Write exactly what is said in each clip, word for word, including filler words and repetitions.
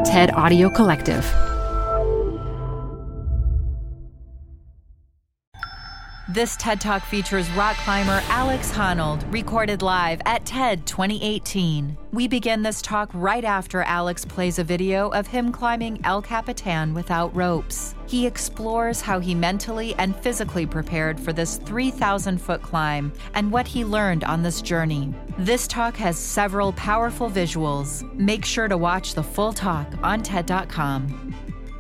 TED Audio Collective. This TED Talk features rock climber Alex Honnold, recorded live at TED twenty eighteen. We begin this talk right after Alex plays a video of him climbing El Capitan without ropes. He explores how he mentally and physically prepared for this three thousand foot climb and what he learned on this journey. This talk has several powerful visuals. Make sure to watch the full talk on TED dot com.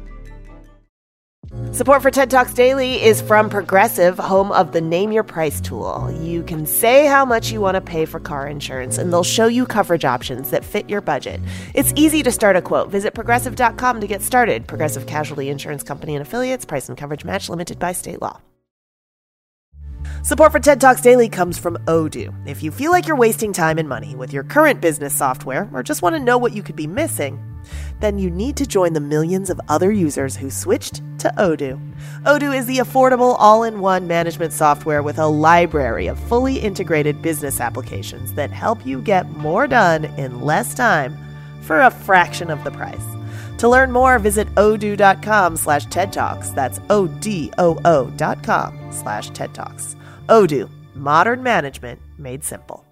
Support for TED Talks Daily is from Progressive, home of the Name Your Price tool. You can say how much you want to pay for car insurance, and they'll show you coverage options that fit your budget. It's easy to start a quote. Visit progressive dot com to get started. Progressive Casualty Insurance Company and Affiliates. Price and coverage match limited by state law. Support for TED Talks Daily comes from Odoo. If you feel like you're wasting time and money with your current business software, or just want to know what you could be missing, then you need to join the millions of other users who switched to Odoo. Odoo is the affordable all-in-one management software with a library of fully integrated business applications that help you get more done in less time for a fraction of the price. To learn more, visit odoo.com slash TED Talks. That's O-D-O-O dot com slash TED Talks. Odoo, modern management made simple.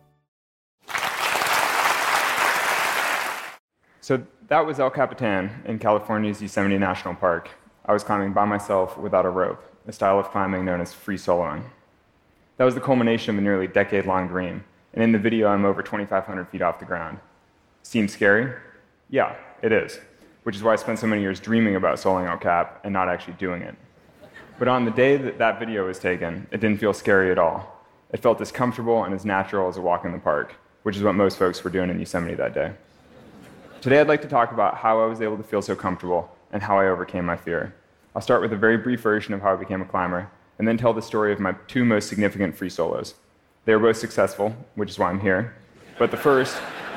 So that was El Capitan in California's Yosemite National Park. I was climbing by myself without a rope, a style of climbing known as free soloing. That was the culmination of a nearly decade-long dream, and in the video I'm over twenty-five hundred feet off the ground. Seems scary? Yeah, it is, which is why I spent so many years dreaming about soloing El Cap and not actually doing it. But on the day that that video was taken, it didn't feel scary at all. It felt as comfortable and as natural as a walk in the park, which is what most folks were doing in Yosemite that day. Today I'd like to talk about how I was able to feel so comfortable and how I overcame my fear. I'll start with a very brief version of how I became a climber, and then tell the story of my two most significant free solos. They were both successful, which is why I'm here. But the first,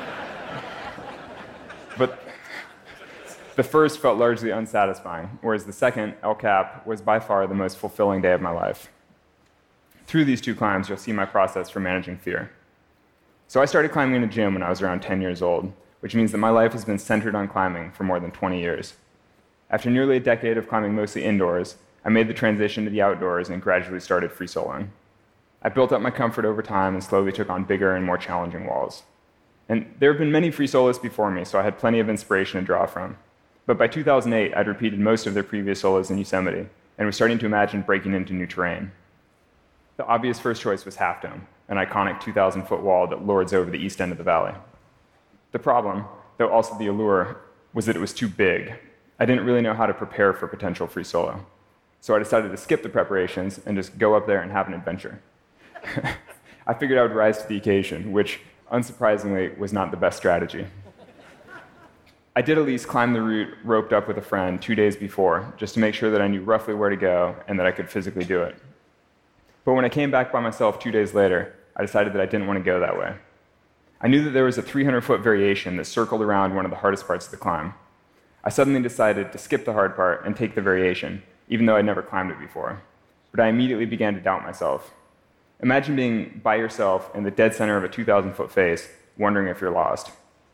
but the first felt largely unsatisfying, whereas the second, El Cap, was by far the most fulfilling day of my life. Through these two climbs, you'll see my process for managing fear. So I started climbing in a gym when I was around ten years old, which means that my life has been centered on climbing for more than twenty years. After nearly a decade of climbing mostly indoors, I made the transition to the outdoors and gradually started free soloing. I built up my comfort over time and slowly took on bigger and more challenging walls. And there have been many free solos before me, so I had plenty of inspiration to draw from. But by two thousand eight, I'd repeated most of their previous solos in Yosemite and was starting to imagine breaking into new terrain. The obvious first choice was Half Dome, an iconic two thousand foot wall that lords over the east end of the valley. The problem, though also the allure, was that it was too big. I didn't really know how to prepare for potential free solo. So I decided to skip the preparations and just go up there and have an adventure. I figured I would rise to the occasion, which, unsurprisingly, was not the best strategy. I did at least climb the route roped up with a friend two days before, just to make sure that I knew roughly where to go and that I could physically do it. But when I came back by myself two days later, I decided that I didn't want to go that way. I knew that there was a three hundred foot variation that circled around one of the hardest parts of the climb. I suddenly decided to skip the hard part and take the variation, even though I'd never climbed it before. But I immediately began to doubt myself. Imagine being by yourself in the dead center of a two thousand foot face, wondering if you're lost.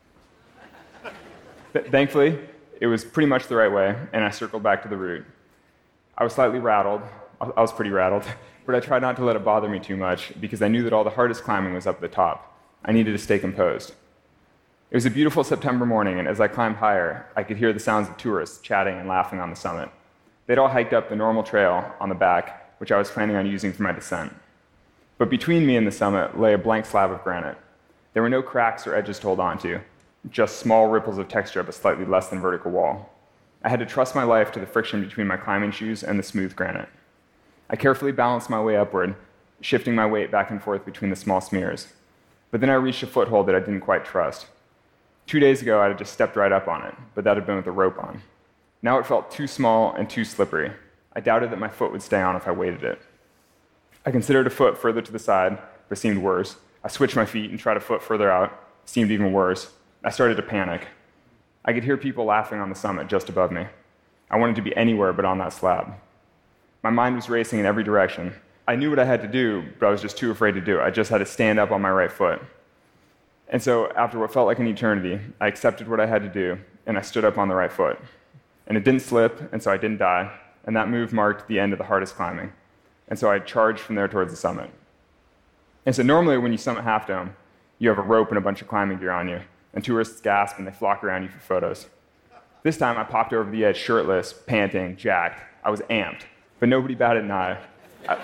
Th- thankfully, it was pretty much the right way, and I circled back to the route. I was slightly rattled. I was pretty rattled, but I tried not to let it bother me too much because I knew that all the hardest climbing was up at the top. I needed to stay composed. It was a beautiful September morning, and as I climbed higher, I could hear the sounds of tourists chatting and laughing on the summit. They'd all hiked up the normal trail on the back, which I was planning on using for my descent. But between me and the summit lay a blank slab of granite. There were no cracks or edges to hold onto, just small ripples of texture up a slightly less than vertical wall. I had to trust my life to the friction between my climbing shoes and the smooth granite. I carefully balanced my way upward, shifting my weight back and forth between the small smears. But then I reached a foothold that I didn't quite trust. Two days ago, I had just stepped right up on it, but that had been with a rope on. Now it felt too small and too slippery. I doubted that my foot would stay on if I weighted it. I considered a foot further to the side, but it seemed worse. I switched my feet and tried a foot further out. It seemed even worse. I started to panic. I could hear people laughing on the summit just above me. I wanted to be anywhere but on that slab. My mind was racing in every direction. I knew what I had to do, but I was just too afraid to do it. I just had to stand up on my right foot. And so after what felt like an eternity, I accepted what I had to do, and I stood up on the right foot. And it didn't slip, and so I didn't die, and that move marked the end of the hardest climbing. And so I charged from there towards the summit. And so normally when you summit Half Dome, you have a rope and a bunch of climbing gear on you, and tourists gasp and they flock around you for photos. This time I popped over the edge shirtless, panting, jacked. I was amped, but nobody batted an eye. I,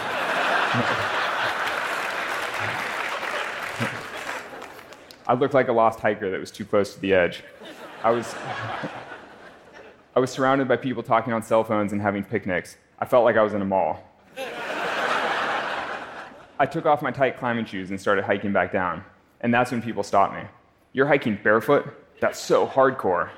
I looked like a lost hiker that was too close to the edge. I was, I was surrounded by people talking on cell phones and having picnics. I felt like I was in a mall. I took off my tight climbing shoes and started hiking back down. And that's when people stopped me. "You're hiking barefoot? That's so hardcore."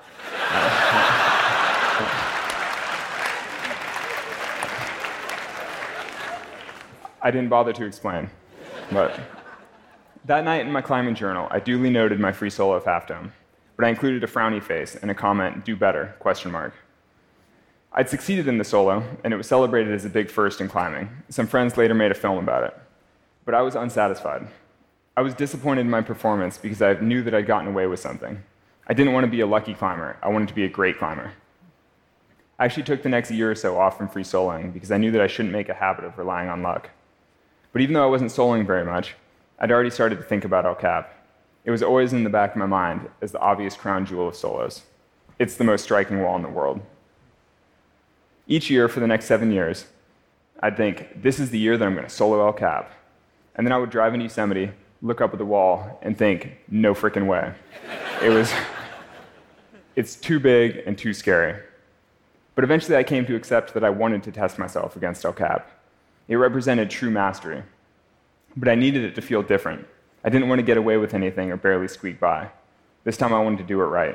I didn't bother to explain. But that night in my climbing journal, I duly noted my free solo of Half Dome. But I included a frowny face and a comment, "Do better, question mark." I'd succeeded in the solo, and it was celebrated as a big first in climbing. Some friends later made a film about it. But I was unsatisfied. I was disappointed in my performance because I knew that I'd gotten away with something. I didn't want to be a lucky climber. I wanted to be a great climber. I actually took the next year or so off from free soloing because I knew that I shouldn't make a habit of relying on luck. But even though I wasn't soloing very much, I'd already started to think about El Cap. It was always in the back of my mind as the obvious crown jewel of solos. It's the most striking wall in the world. Each year for the next seven years, I'd think, this is the year that I'm going to solo El Cap. And then I would drive in Yosemite, look up at the wall, and think, no frickin' way. It was, it's too big and too scary. But eventually I came to accept that I wanted to test myself against El Cap. It represented true mastery. But I needed it to feel different. I didn't want to get away with anything or barely squeak by. This time I wanted to do it right.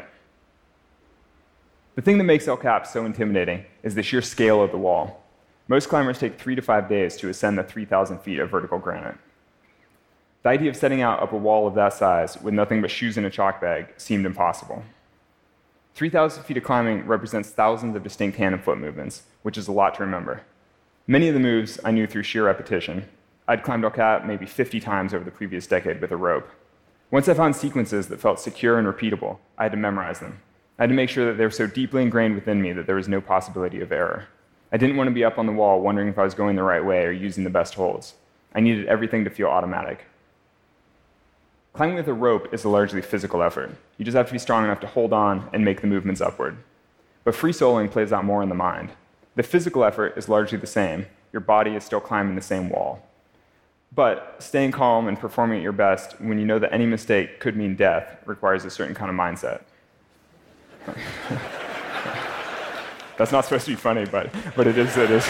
The thing that makes El Cap so intimidating is the sheer scale of the wall. Most climbers take three to five days to ascend the three thousand feet of vertical granite. The idea of setting out up a wall of that size with nothing but shoes and a chalk bag seemed impossible. three thousand feet of climbing represents thousands of distinct hand and foot movements, which is a lot to remember. Many of the moves I knew through sheer repetition. I'd climbed El Cap maybe fifty times over the previous decade with a rope. Once I found sequences that felt secure and repeatable, I had to memorize them. I had to make sure that they were so deeply ingrained within me that there was no possibility of error. I didn't want to be up on the wall wondering if I was going the right way or using the best holds. I needed everything to feel automatic. Climbing with a rope is a largely physical effort. You just have to be strong enough to hold on and make the movements upward. But free soloing plays out more in the mind. The physical effort is largely the same. Your body is still climbing the same wall. But staying calm and performing at your best when you know that any mistake could mean death requires a certain kind of mindset. That's not supposed to be funny, but, but it is, it is.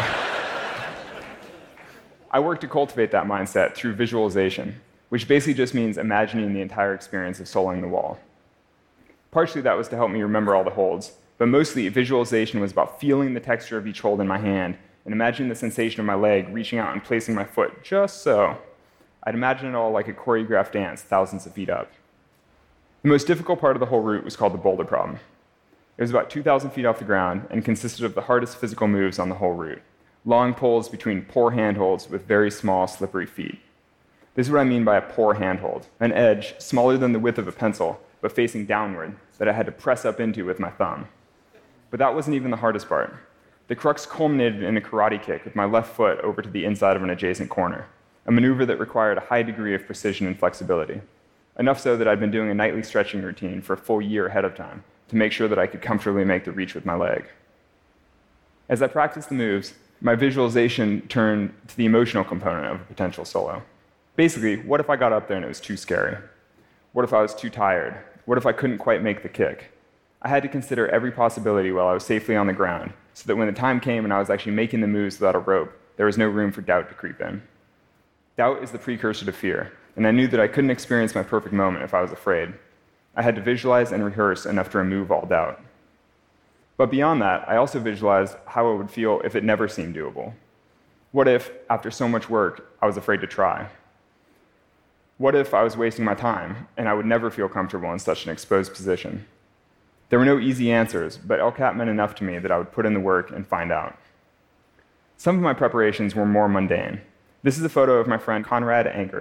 I work to cultivate that mindset through visualization, which basically just means imagining the entire experience of soloing the wall. Partially that was to help me remember all the holds, but mostly visualization was about feeling the texture of each hold in my hand and imagining the sensation of my leg reaching out and placing my foot just so. I'd imagine it all like a choreographed dance thousands of feet up. The most difficult part of the whole route was called the boulder problem. It was about two thousand feet off the ground and consisted of the hardest physical moves on the whole route. Long poles between poor handholds with very small, slippery feet. This is what I mean by a poor handhold. An edge smaller than the width of a pencil, but facing downward, that I had to press up into with my thumb. But that wasn't even the hardest part. The crux culminated in a karate kick with my left foot over to the inside of an adjacent corner, a maneuver that required a high degree of precision and flexibility. Enough so that I'd been doing a nightly stretching routine for a full year ahead of time to make sure that I could comfortably make the reach with my leg. As I practiced the moves, my visualization turned to the emotional component of a potential solo. Basically, what if I got up there and it was too scary? What if I was too tired? What if I couldn't quite make the kick? I had to consider every possibility while I was safely on the ground, so that when the time came and I was actually making the moves without a rope, there was no room for doubt to creep in. Doubt is the precursor to fear, and I knew that I couldn't experience my perfect moment if I was afraid. I had to visualize and rehearse enough to remove all doubt. But beyond that, I also visualized how it would feel if it never seemed doable. What if, after so much work, I was afraid to try? What if I was wasting my time, and I would never feel comfortable in such an exposed position? There were no easy answers, but El Cap meant enough to me that I would put in the work and find out. Some of my preparations were more mundane. This is a photo of my friend Conrad Anker,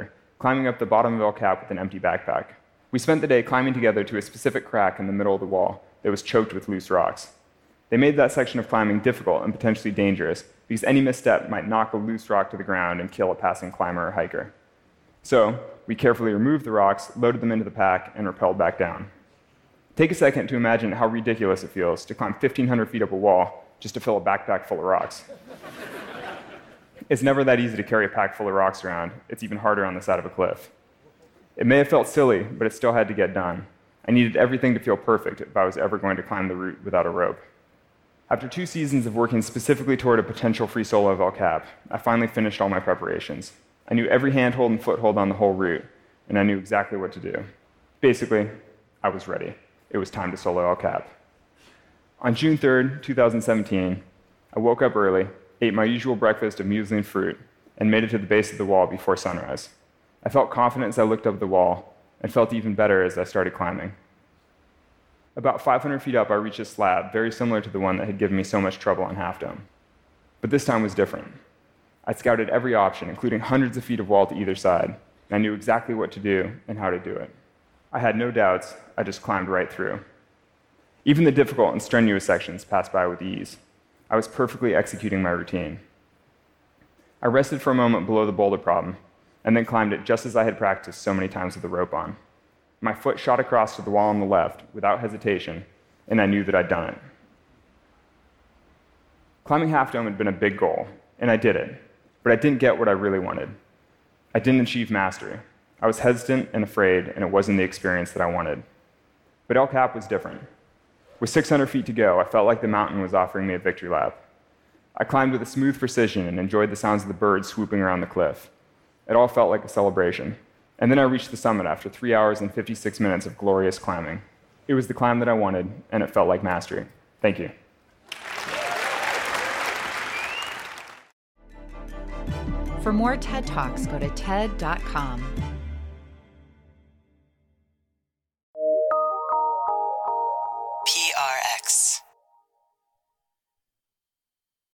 climbing up the bottom of El Cap with an empty backpack. We spent the day climbing together to a specific crack in the middle of the wall that was choked with loose rocks. They made that section of climbing difficult and potentially dangerous because any misstep might knock a loose rock to the ground and kill a passing climber or hiker. So, we carefully removed the rocks, loaded them into the pack, and rappelled back down. Take a second to imagine how ridiculous it feels to climb fifteen hundred feet up a wall just to fill a backpack full of rocks. It's never that easy to carry a pack full of rocks around. It's even harder on the side of a cliff. It may have felt silly, but it still had to get done. I needed everything to feel perfect if I was ever going to climb the route without a rope. After two seasons of working specifically toward a potential free solo of El Cap, I finally finished all my preparations. I knew every handhold and foothold on the whole route, and I knew exactly what to do. Basically, I was ready. It was time to solo El Cap. On June third, twenty seventeen, I woke up early, ate my usual breakfast of muesli and fruit, and made it to the base of the wall before sunrise. I felt confident as I looked up the wall, and felt even better as I started climbing. About five hundred feet up, I reached a slab very similar to the one that had given me so much trouble on Half Dome. But this time was different. I scouted every option, including hundreds of feet of wall to either side, and I knew exactly what to do and how to do it. I had no doubts, I just climbed right through. Even the difficult and strenuous sections passed by with ease. I was perfectly executing my routine. I rested for a moment below the boulder problem, and then climbed it just as I had practiced so many times with the rope on. My foot shot across to the wall on the left without hesitation, and I knew that I'd done it. Climbing Half Dome had been a big goal, and I did it, but I didn't get what I really wanted. I didn't achieve mastery. I was hesitant and afraid, and it wasn't the experience that I wanted. But El Cap was different. With six hundred feet to go, I felt like the mountain was offering me a victory lap. I climbed with a smooth precision and enjoyed the sounds of the birds swooping around the cliff. It all felt like a celebration. And then I reached the summit after three hours and fifty-six minutes of glorious climbing. It was the climb that I wanted, and it felt like mastery. Thank you. For more TED Talks, go to ted dot com. P R X.